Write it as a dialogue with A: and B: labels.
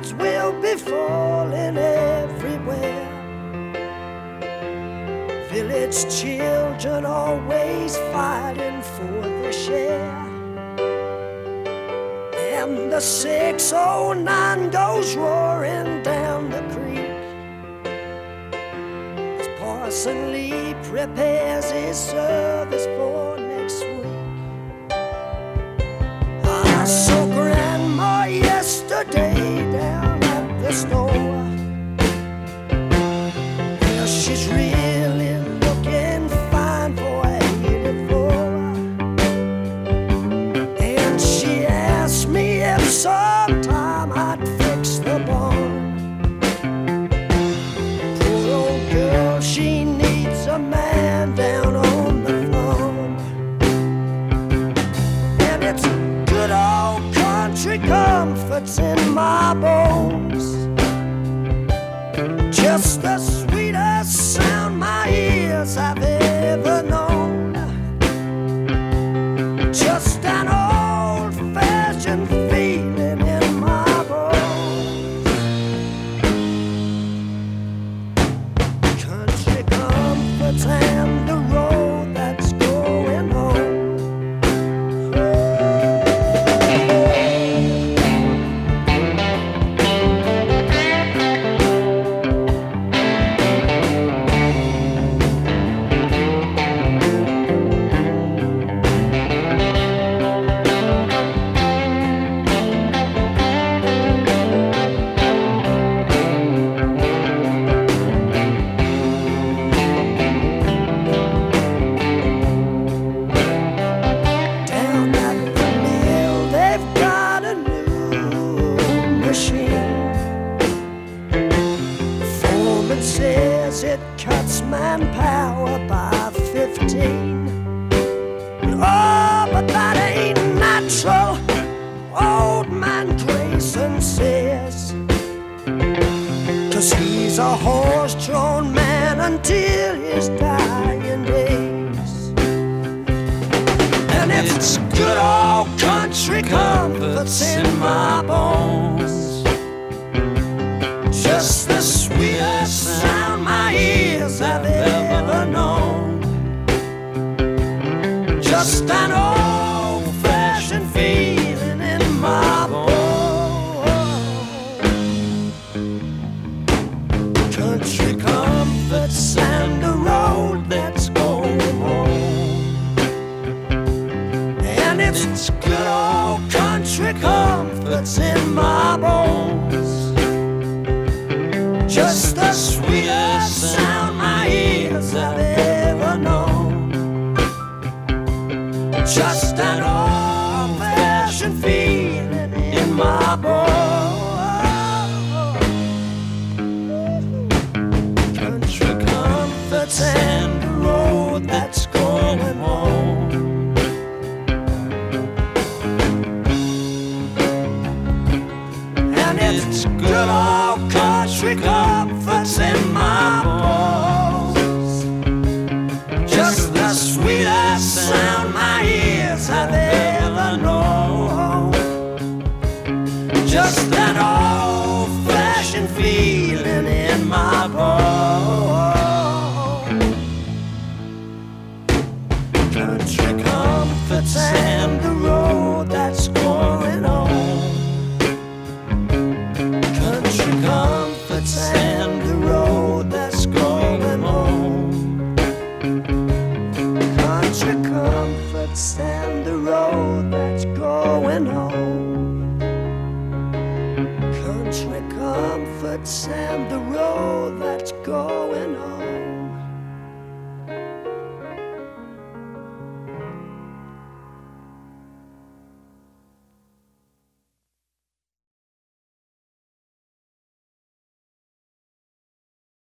A: leaves will be falling everywhere. Village children always fighting for their share. And the 609 goes roaring down the creek as Parson Lee prepares his service for next week. I saw Grandma yesterday down at the store. Yeah, she's really looking fine for 84. And she asked me if sometime I'd fix the barn. Poor old girl, she needs a man down on the farm. And it's good old country comforts in my bones. Just the sweetest sound my ears have ever known. Just an old-fashioned feeling in my bones. Country comforts and the road that's going home. Down at the mill, they've got a new machine. Foreman says it cuts manpower by 15. Oh, but that ain't natural, old man Grayson says. 'Cause he's a horse-drawn man until his dying days. And it's good old country comforts in my bones. Just the sweetest sound my ears have ever known. Just an old-fashioned feeling in my bones. Country comforts and the road that's going home. And it's good old country comforts in my bones. Just the sweetest sound my ears have ever known. Just an old-fashioned feeling in my bones. Country comforts and the road that's going home. And it's good old country comforts in my bones. Just the sweetest sound my ears have ever known. Just an old-fashioned feeling in my bones. Country comforts and the road that's going home. Country comforts and the road that's going home. Country comforts and the road that's going home. Country comforts and the